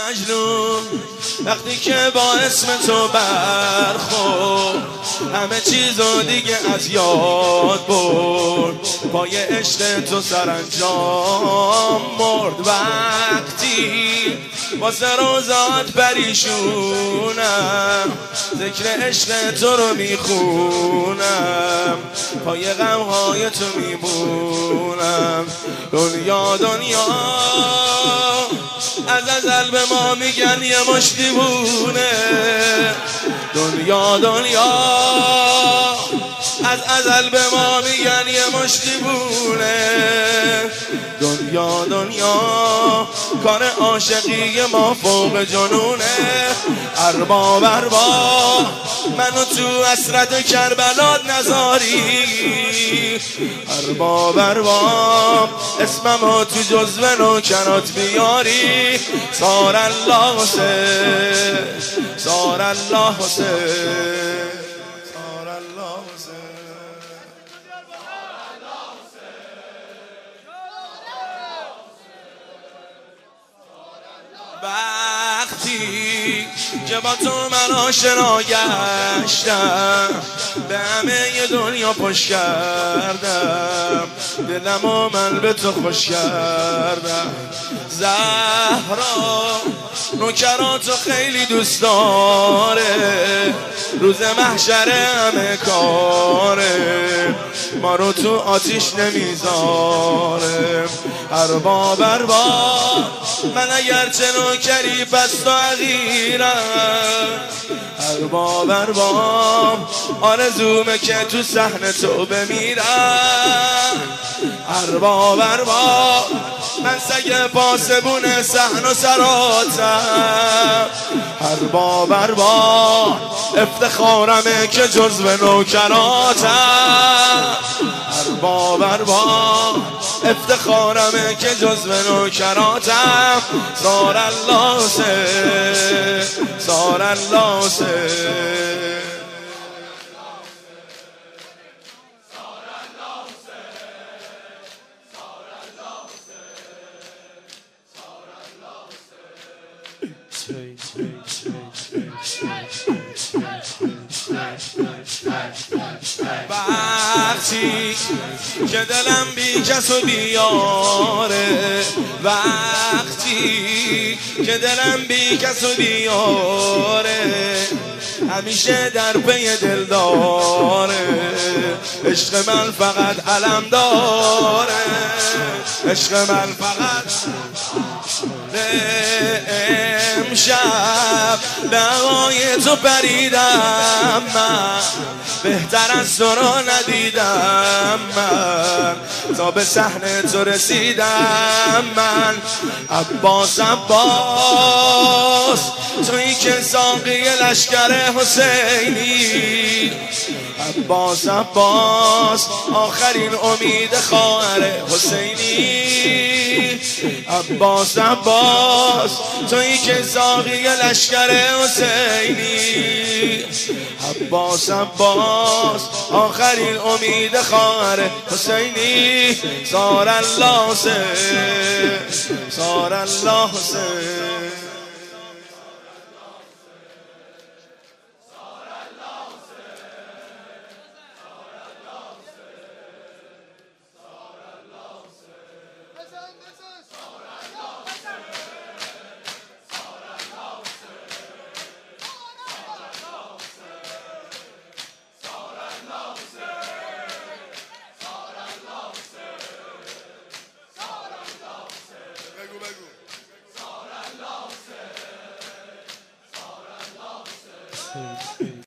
مجنون وقتی که با اسم تو برخورد همه چیزو دیگه از یاد برد. پای عشق تو سرانجام مرد. وقتی واسه روزات پریشونم ذکر عشق تو رو میخونم، پای غمهای تو میمونم. دنیا دنیا از ازل به ما میگن یه مشت دیوونه. دنیا دنیا از ازل به ما میگن یه مشت دیوونه. دنیا دنیا کار عاشقی ما فوق جنونه. ارباب ارباب منو تو حسرت کربلات نذاری. ارباب ارباب اسممو تو جزو نوکرات بیاری. سار الله حسین سار الله حسین سار الله حسین. وقتی که با تو من آشنا گشتم به همه ی دنیا پشت کردم. دلمو من به تو خوش کردم. زهرا نوکراتو خیلی دوست داره. روز محشر همه کاره ما رو تو آتیش نمیذاره. ارباب ارباب من اگرچه نوکری پس تو حقیرم. ارباب ارباب آرزومه که تو صحن تو بمیرم. ارباب ارباب من سگ پاسبون صحن و سراتم. ارباب ارباب افتخارمه که جزو نوکراتم. ارباب ارباب افتخارمه که جزو نوکراتم. سار الله حسین سار الله حسین. وقتی که دلم بی کس و بیاره. وقتی که دلم بی کس و بیاره همیشه در پی دل داره. عشق من فقط علم داره. عشق من فقط امشب نوای تو پریدم من. بهتر از تو رو ندیدم من تا به صحن تو رسیدم من. عباس عباس تویی که ساقی لشکر حسینی. عباس عباس آخرین امید خواهر حسینی. عباس عباس تویی که ساقی لشکر حسینی. عباس عباس آخرین امید خواهر حسینی. سار الله حسین سار الله حسین.